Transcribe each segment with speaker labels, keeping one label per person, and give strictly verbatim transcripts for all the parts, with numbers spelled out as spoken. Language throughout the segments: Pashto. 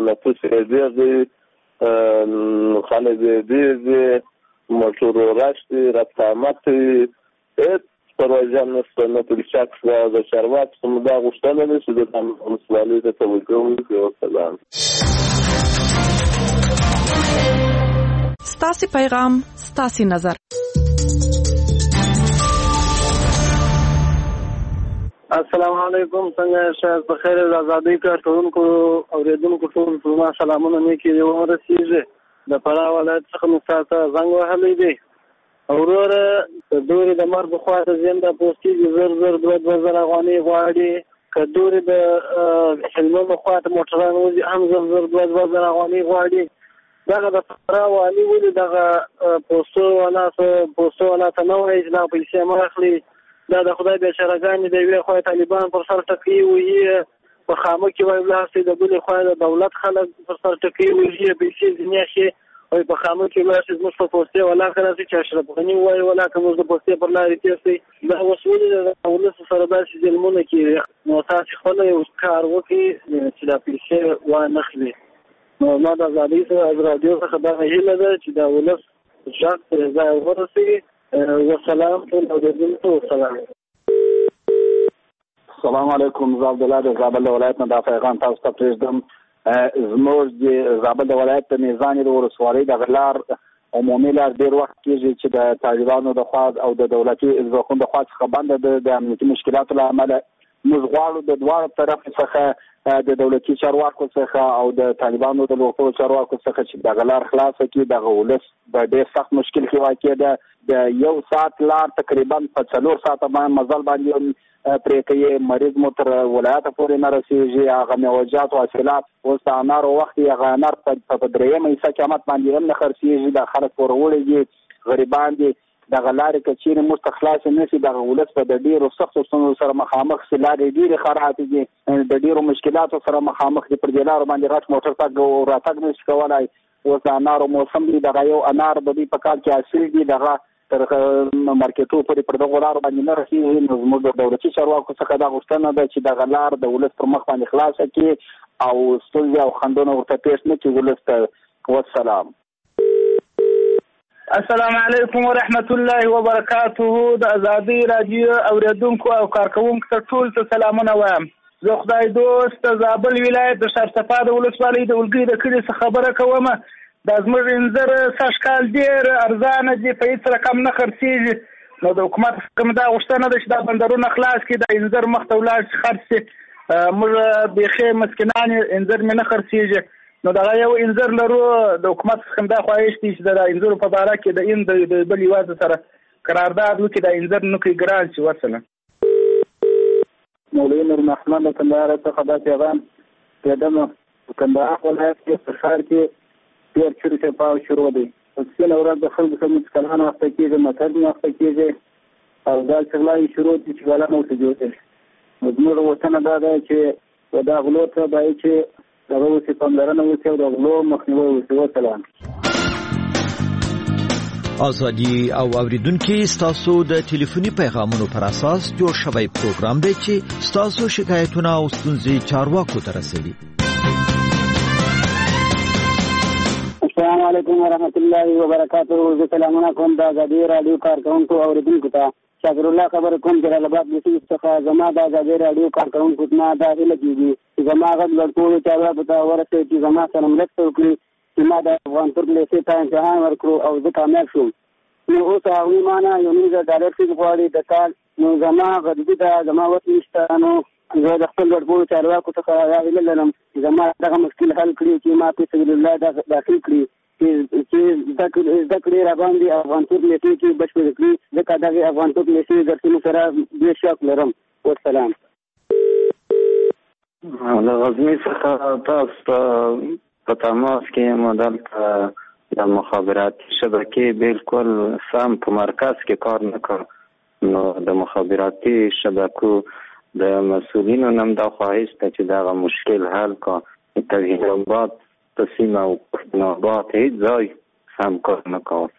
Speaker 1: نفوس ډېر دی، خلک ډېر دي، موټرو رش دی، رفت آمد دی، هېڅ پروژه نشته، نه پلچک شته. د چارواکو څخه مو دا غوښتنه ده چې د ولسوالۍ ته توجه وکړي. وسلام.
Speaker 2: ستاسې پیغام ستاسې نظر.
Speaker 3: السلام علیکم، څنګه شاید بخیر. د ازادۍ کارکوونکو اورېدونکو ټول زما سلامونه نیکې دې ورسېږي. د فراه ولایت څخه مې تاسو ته زنګ وهلی دی. وروره د دورې د مرګ خوا ته ځم، دا پوستېږي زر زر دوه دوه زره افغانۍ غواړي. که دورې د هلمند خوا ته موټران وځي هم زر زر دوه دوه زره افغانۍ غواړي. دغه د فراه والي ولې دغه پوستو والا پوستو والا ته نه وایي چې دغه پیسې مه اخلي؟ دا د خدای بیچارهګانې د یوې خوا طالبان پر سر ټکوي وهي، په خامه کې وایي ولاړ د بلې خوا د دولت خلک پر سر ټکوي وهي، پیسې ځینې اخلي وایي په خامه کې ولاړ شي زموږ په پوستې ولاکه راشي چې اشرف غني وایي ولاکه موږ د پوستې پر لارې تېر شئ. دا اوس ولې د ولس سره داسې ظلمونه کېږي؟ نو تاسې خپله یو کار وکړئ چې دا پیسې وانخلي. نو ما د ازادۍ سره از راډیو څخه دغه هیله ده چې دا ولس غږ پرې ځای ورسوي. والسلام ټول اورېدونکو والسلام.
Speaker 4: السلام علیکم، زه عبدالله د زابل د ولایت نه دا پیغام تاسو ته پرېږدم. زموږ د زابل د ولایت د میزانې د ولسوالۍ دغه لار عمومي لار ډېر وخت کېږي چې د طالبانو د خوا او د دولتي ځواکونو د خوا څخه بنده ده. د امنیتي مشکلاتو له امله موږ غواړو د دواړو طرف څخه د دولتي چارواکو څخه او د طالبانو د لوکلو چارواکو څخه چې دغه لار خلاصه کړي. دغه ولس په ډېر سخت مشکل کې واقع ده. د یو ساعت لار تقریبا په څلور ساعته باندې مزل باندې پرې کوي. مریض مو تر ولایته پورې نه رسېږي. هغه میوجات او حاصلات اوس د انارو وخت یې هغه انار په درېیمه حصه قیمت باندې هم نه خرڅېږي. د خلک پوروړي دي، غریبان دي. دغه لارې که چېرې موږ ته خلاصې نه شي، دغه ولس به د ډېرو سختو ستونزو سره مخامخ شي. لارې ډېرې خرابې دي، د ډېرو مشکلاتو سره مخامخ دي. پر دې لارو باندې غټ موټر تګ او راتګ نه شي کولی. اوس د انارو موسم دی، دغه یو انار د دوی په کال کې حاصل دي، دغه تر مارکیټو پورې پر دغو لارو باندې نه رسېږي. نو زموږ د دولتي چارواکو څخه دا غوښتنه ده چې دغه لار د ولس پر مخ باندې خلاصه کړي او ستونزې او خنډونه ورته پېښ نه کړي ولس ته. والسلام.
Speaker 5: السلام علیکم ورحمت الله وبرکاته. د ازادۍ راډیو اوریدونکو او کارکوونکو ته ټول ته سلامونه وایم. زه خدای دوست د زابل ولایت د شارصفا د ولسوالۍ د اولګۍ د کلي څخه خبره کوم. دا زموږ انځر سږ کال ډېر ارزانه دي، په هېڅ رقم نه خرڅېږي. نو د حکومت څخه دا غوښتنه ده چې دا بندرونه خلاص کړي، دا انځر مخ ته ولاړ شي خرڅ شي. موږ بیخي مسکینان انځر مې نه خرڅېږي. نو دغه یو انځر لرو، د حکومت څخه دا خواهش دی چې د انځرو په باره کې د این د بل هېواد سره قرارداد وکړي، د انځر نوکي ګران شي. وسلام.
Speaker 4: مولوي نور محمد له کندهار څخه دا پیغام پیدم په کندهار ولایت کې په ښار کې ډېر چورې چپاو شروع دی. سپینه ورځ د خلکو سره مسکلان وخته کېږي، متل وخته کېږي او دا چغلای شروع دي چې ګاله مو ته جوړېږي. نو زموږ غوښتنه دا ده چې دا غلو ته باید چې دغه اوسې پاملرنه وشي او د غلو مخنیوی وشي. وسلام.
Speaker 6: ازادي او اوریدونکو ستاسو د ټلیفوني پیغامونو پر اساس جوړ شوی پروګرام دی چې ستاسو شکایتونه او ستونزې چارواکو ته رسوي.
Speaker 7: السلام علیکم ورحمت الله وبرکاته. زه سلامونه کوم د ازادي راډیو کارکوونکو اوریدونکو ته. شاکر الله خبر کوم چې جلال آباد د سیمې څخه زما د ازادي راډیو کارکوونکو ته دا هیله کېږي چې زما غږ له ټولو چارواکو ته ورسوي چې زما سره مرسته وکړي چې ما د افغان ترک لیسې ته امتحان ورکړو او زه کامیاب شوم. نو اوس هغوی مانه یو نیم زره ډالر فیس غواړي د کال. نو زما غریبي ته زما وس نشته. نو زه د خپل ټولو چارواکو څخه دا هیله لرم چې زما دغه مشکل حل کړي چې ما په سبیل الله داخل کړي چې زده کړې را باندې افغان ترک لیسې کې بشپړ کړي، ځکه دغه افغان ترک لیسې درسونو سره ډېر شوق لرم. والسلام.
Speaker 8: له غزني څخه تاسو ته په تماس کې یم. دلته د مخابراتي شبکې بالکل سم په مرکز کې کار نه کړ. نو د مخابراتي شبکو د مسؤلینو نم دا خواهش ده چې دغه مشکل حل کړه. توحید آباد په سیمه او پښتون آباد هیڅ ځای سم کار نه کول.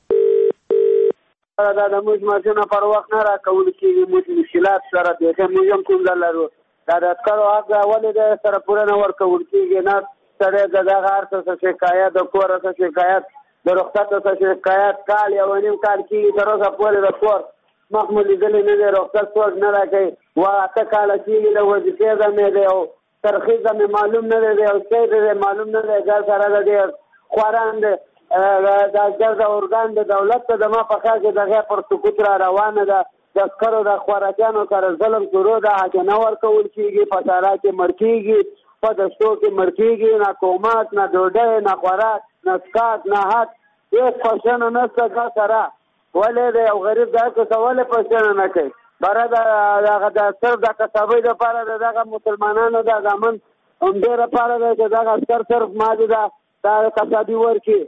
Speaker 7: دا د موږ ماشینه پر وخت نه راکول کېږي. موږ مشکلات سره بیخي موږ هم کوم لرو. دا د عسکرو حق ولې د سره پوره نه ورکول کېږي، نه
Speaker 3: سړی د دغه هر څه شکایت د کور څه شکایت د رخصت څه شکایت کال یو نیم کال کېږي تر اوسه پورې د کور مخ مو لیدلی نه دی رخصت څوک نه راکوي وا اته کاله کېږي د وظیفې ځه مې دی او ترخیص ځه مې معلوم نه دی دی او څه دی معلوم نه دی ګر سره د دې خواران دی د ګرد ارګان د دولت ته د ما په خیال کې دغه پر سقوط را روانه ده د عسکرو د خوراکیانو سره ظلم شروع ده حق نه ورکول کېږي په سارا کې مړ کېږي په دشتو کې مړ کېږي نه کومات نه ډوډۍ نه خوراک نه څښاک نه حد هېڅ پوښتنه نشته دا سره ولې د یو غریب دا څه ولې پوښتنه نه کوي بره د هغه د صرف د قصابۍ دپاره د دغه مسلمانانو د زامن همدې لپاره دی چې دغه عسکر صرف مالي ده دا قصابي ورکړي.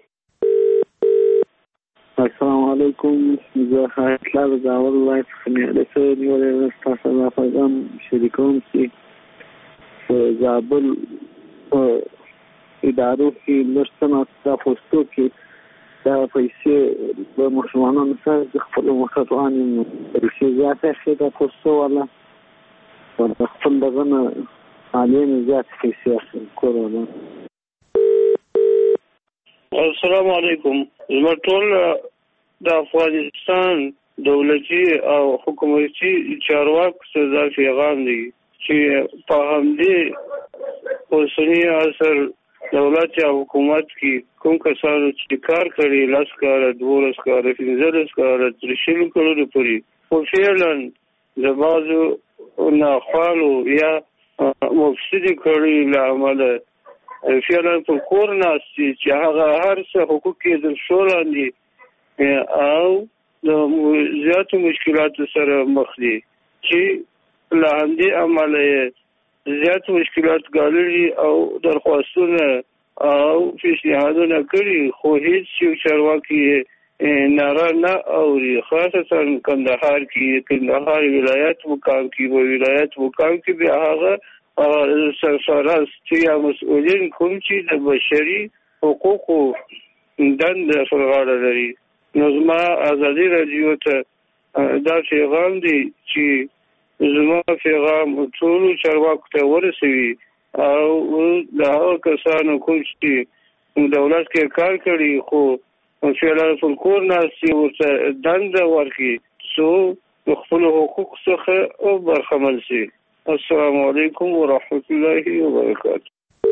Speaker 9: السلام علیکم زه حیات الله د زاول ولایت څخه نیاله څه نیولی ورځ تاسو دا پیغام شریکوم چې په زابل په ادارو کې لږ څه ناسته پوستو کې دا پیسې د مسلمانانو سره د خپلو موټروانو پیسې زیاتې شي د پوستو والا د خپل دغه نه عالي نه زیاتې پیسې اخلي کور والا.
Speaker 10: السلام علیکم. زما ټول د افغانستان دولتي او حکومتي چارواکو ته دا پیغام دی چې په همدې اوسني عصر دولت او حکومت کې کوم کسانو چې کار کړي لس کاله دولس کاله پنځلس کاله تر شلو کلونو پورې خو فعلا د بعضو ناخوالو یا مفسدې کړي له امله فعلا په کور ناستي چې هغه هر څه حقوق یې د شو لاندې او د زیاتو مشکلاتو سره مخ دي چې له همدې امله یې زیات مشکلات ګاللي او درخواستونه او پیشنهادونه کړي خو هیڅ یو چارواکي ناره نه اوري خاصتا کندهار کې کندهار ولایت مقام کې و ولایت مقام کې به هغه سرفراز یا مسؤلین کوم چې د بشري حقوقو دنده پر غاړه لري نو زما ازادي راډیو ته دا پیغام دی چې زما پیغام ټولو چارواکو ته ورسوي او د هغه کسانو کوم چې دولت کې کار کړي خو فعلا په کور ناستي ورته دنده ورکړي څو د خپلو حقوقو څخه برخمن شي. السلام علیکم ورحمت الله وبرکاته.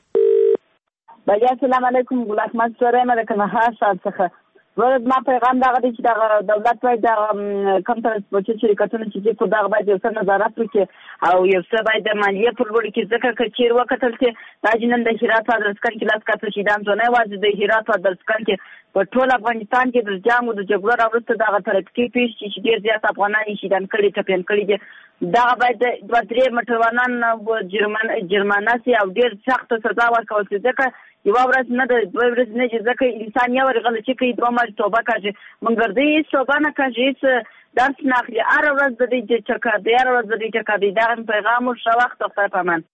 Speaker 11: بیا السلام علیکم ګل احمد سره مې د کندهار ښار څخه ورته ما پیغام دا غوډي چې دا دولت باید دا کم ترانسپورټي شرکتونه چې په دغه باید یو څه نظارت وکړي او یو څه باید د مالیې په لوړ کې ځکه که چیر وکتل چې دا جنن د هرات او درسکن کې لاس کاته شي دا نه واځي د هرات او درسکن کې په ټول افغانستان کې د جامو د جګړو راوړته دغه ترقی پیښ چې ډیر زیات افغانان شي دان کړي ټپین کړي دا باید د درې مټروانان جرمن جرمانه سي او ډیر سخت سزا ورکول شي ځکه یو ورځ نه د دوه ورځې نه چې ځکه انسان یو ورغله چې کوي دوه مر توبه کوي مګر دې توبه نه کوي درس نه اخلي هر ورځ د دې چکه د هر ورځ د دې چکه د دغه پیغام او شو وخت خپل پمن.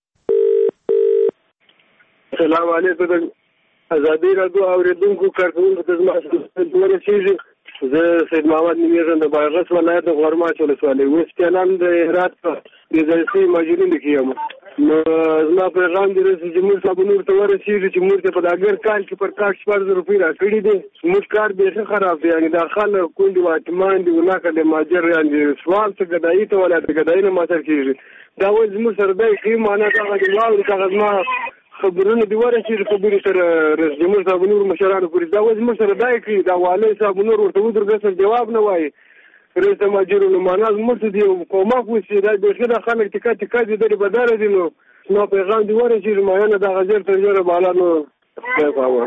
Speaker 12: السلام علیکم ازادي راډیو اوریدونکو کارکونکو ته زما ډېر شي زه سید محمد نیمه د بایغس ولایت د غورماچ ولسوالۍ اوس پلان د هرات په د ځای ماجرین کېم نو زما پیغام دی چې موږ صاحب نور ته ورسېږي چې موږ ته په داګر کال کې پر کارت شپږ روپۍ راکړي دي موږ کار به خراب دی یعنی دا خلک کوندي واټمان دی ونه کړي ماجر یعنی سوال څه ګدای ته ولا ته ګدای نه ماتر کیږي دا ول زموږ سره دای کی معنا دا غوډي واو کاغذ ما خبرونه دی ورسېږي خبرې سره رسمي صاحب نور مشرانو پوری دا ول زموږ سره دای کی دا والي صاحب نور ورته ودرګه جواب نه وایي رئیس ماجرونو معنا زموږ دي کومه کوسي دا د خیر خلک ټکا ټکا دي د بدار دي نو نو پیغام دی ورسېږي معنا دا غزر ترجمه بالا نو څه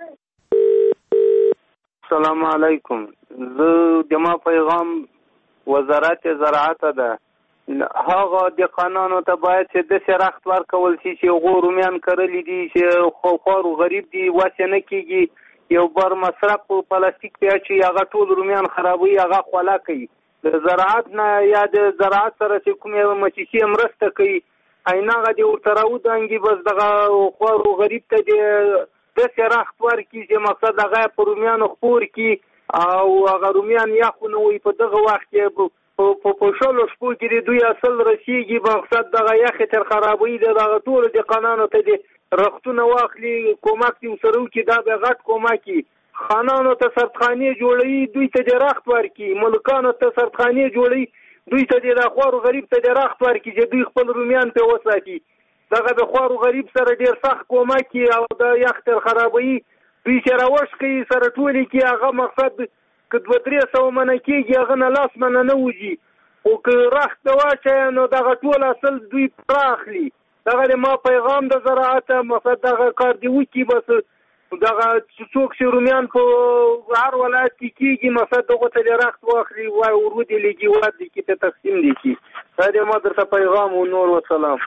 Speaker 13: السلام علیکم زه جما پیغام وزارت زراعت ده هغه د قانونو ته باید چې د شرخت ورکول شي چې غورومیان کړل دي چې خو خور غریب دي واسه نه کیږي یو بر مصرف په پلاستیک پیاچي هغه ټول رومیان خرابوي هغه خلا کوي د زراعت نه یا د زراعت سره چې کومه مچشي مرسته کوي ایناغه دی ورتراو دانګي بس دغه خور غریب ته د شرخت ورکی چې مقصد هغه په رومیان خور کی او هغه رومیان یا خو نو په دغه وخت کې په په شلو شپو کې دوی اصل رسیږي مقصد دغه یخ تر خرابوي دغه ټول د قانون ته دی رختونه واخلي کومک دې ورسره وکړي دا به غټ کومک وي. خانانو ته سردخانې جوړوي دوی ته دې رخت ورکړي، ملکانو ته سردخانې جوړوي دوی ته دې د خوارو غریب ته دې رخت ورکړي چې دوی خپل رومیان پرې وساتي. دغه د خوارو غریب سره ډېر سخت کومک وي او د یخ تر خرابوي دوی چې راوشکوي سره ټولې کړي. هغه مقصد که دوه درې سوه منه کېږي هغه نه لاس منه نه وځي، خو که رخت ته واچوي نو دغه ټول اصل دوی پوره اخلي. دغه د ما پیغام د زراعت مقصد دغه کار دې وکړي. بس دغه څوک چې رومیان په هر ولایت کې کېږي مقصد دغه ته دې رخت واخلي وای ور ودې لګي واد دې کړي ته تقسیم دې کړي. دا د ما درته پیغام و. نور وسلام.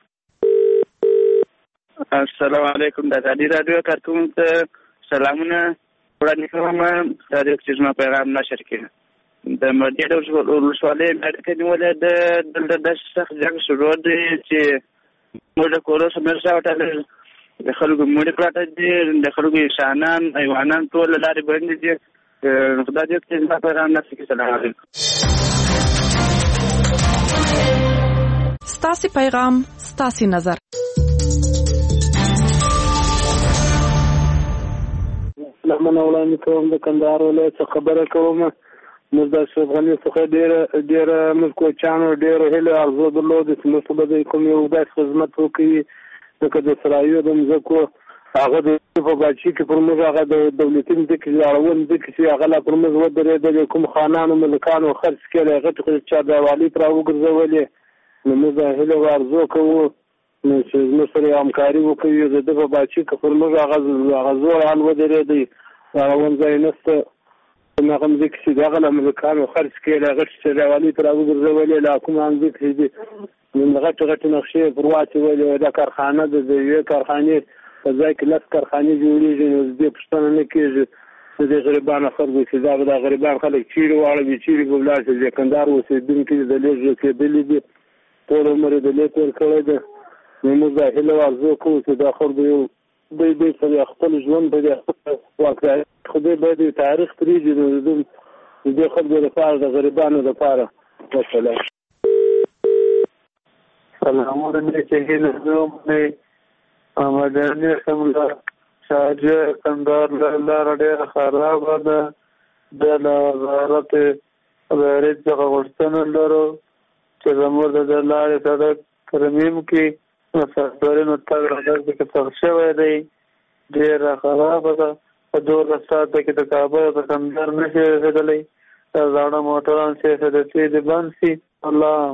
Speaker 14: السلام علیکم. د ازادي راډیو کارکوونکو ته سلامونه وړاندې کوم. دا د چې زما پیغام نشر کړي د مدیریت ولسوالۍ اړیکه نیولې د دلته د سخت جنګ شروع دی چې موږ د کورو سمرسا وټل د خلکو مړي پراته دي، د خلکو انسانان حیوانان ټول لارې باندې دي. خدای دې چې زما پیغام نشر کړي. سلام علیکم.
Speaker 2: ستاسو پیغام ستاسو نظر.
Speaker 3: لمنه وړاندې کوم د کندهار ولایت څخه خبره کوم. موږ د اشرف غني څخه ډېره ډېره موږ کوچیانو ډېرو هیلې ارزو درلودې چې موږ به د کوم یو داسې خدمت وکړي لکه د سرایو د مځکو هغه د په بچي کې پر موږ هغه د دولتي مځکې اړوند ځکه چې هغه لا پر موږ ودرېدل کوم خانانو ملکانو خرڅ کړي هغه ته چاردیوالي پر وګرځولې. نو موږ هیله ارزو کوو نو چې موږ سره همکاري وکړي د په بچي کې پر موږ هغه هغه زور حال ودرېدي اړوند ځای نشته. هغه مځکې چې دغه له ملکانو خرڅ کړي هغه چاردیوالي پر وګرځولې لا کوم مځکې دي غټ غټ نقشې پر واچولې. دا کارخانه د یوې کارخانې په ځای کې لس کارخانې جوړېږي. نو دې پوښتنه نه کېږي د دې غریبانو خلکو چې دا به دا غریبان خلک چیرې واړوي چیرې به ولاړ شي. د کندهار اوسېدونکي د لېږ کېدلي دي ټول عمر یې د لې تېر کړی دی. نو موږ دا هیله ارزو کوو چې دا خلکو یو دوی دوی په خپل ژوند په خپل واقعیت خدای باید تاریخ پرېږدي د دې خلکو لپاره د غریبانو لپاره. وسلام.
Speaker 12: سلامونه چې هیله کوم دی آمدنی سملا شارجه کندهار لاره ډېره خرابه ده. د وزارت بهرید څخه غوښتنه لرو چې زموږ د دې لارې سړک ترمیم کړي. مسافرینو تګ راتګ پکې سخت شوی دی، ډېره خرابه ده. په دولس ساعته کې د کابل د کندهار نه شي رسېدلی. دا زاړه موټران چې سدسي دې بند شي. الله.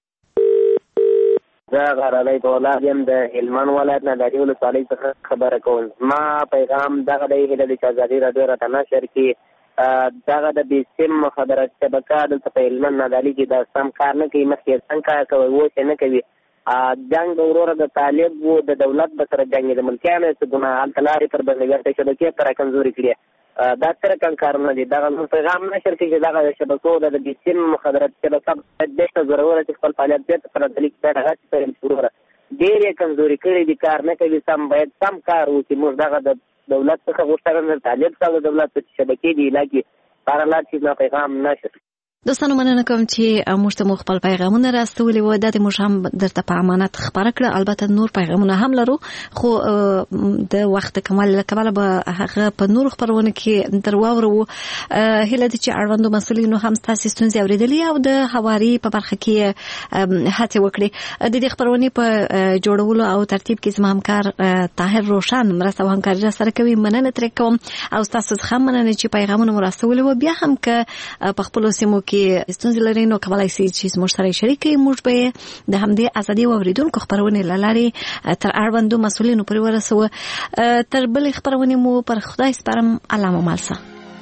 Speaker 15: زه غرنی اولاد یم د هلمند ولایت نه د ولسوالۍ څخه خبره کوم. زما پیغام دغه دی هیله ده چې ازادي راډیو راته نشر کړي. دغه د بیسیم مخابرات شبکه دلته په هلمند نادعلي کې د سم کار نه کوي. مخکې څنګه کار کوي اوس یې نه کوي. جنګ د وروره د طالب و د دولت به سره جنګ د ملکیانو څه ګناه هلته لارې پر بندګۍ شبکې تر کمزوري کړي. دا تر کم کارونه دي. دغه پیغام نشر کړي چې دغه شبکو د بیسیم مخابرات شبکه ډېره ضروره چې خپل فعالیت بېرته پر نادعلي کې دغه څه وروره ډېرې کمزوري کړي دي. کار نه کوي. سم باید سم کار وکړي. موږ دغه د دولت څخه غوښتنه د طالب څخه د دولت په شبکې دي علاقې هر لار چې زما پیغام نشر.
Speaker 16: دوستانو مننه کوم چې موږ ته مو خپل پیغامونه راستولي وو. دا موږ هم درته په امانت خبره کړه. البته نور پیغامونه هم لرو خو د وخت کمال لکه به هغه په نور خبرونه کې درواورو. هله دي چې اړوندو مسولینو هم تاسو ستونزې اوریدلې او د حواري په برخه کې هڅه وکړي. د دې خبرونه په جوړولو او ترتیب کې زما همکار طاهر روشن مرسته او همکاري سره کوي. مننه ترې کوم او تاسو هم مننه چې پیغامونه مو راستولي وو. بیا هم که په خپل سیمو کې ستونزې لري نو کولای شئ چې موږ سره شریک کړئ. موږ به د همدې ازادي اوریدونکو خبرونه لارې تر اړوندو مسولینو پورې ورسوو. تر بلې خبرونه مو پر خدای سپارم. الله مو مالسه.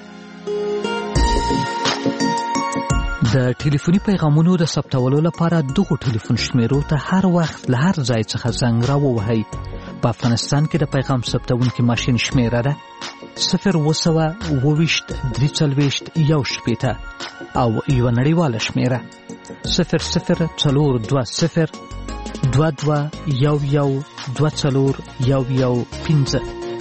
Speaker 17: د ټلیفوني پیغامونو د ثبتولو لپاره دغه ټلیفون شمیرو ته هر وخت له هر ځای څخه زنګ راووهئ. په افغانستان کې د پیغام ثبتونکي ماشین شمیره ده صفر وسوه اوویشت درې څلوېښت یو شپېته او یوه نړیواله شمیره صفر صفر څلور دوه صفر دوه دوه یو یو دوه څلور یو یو پنځه.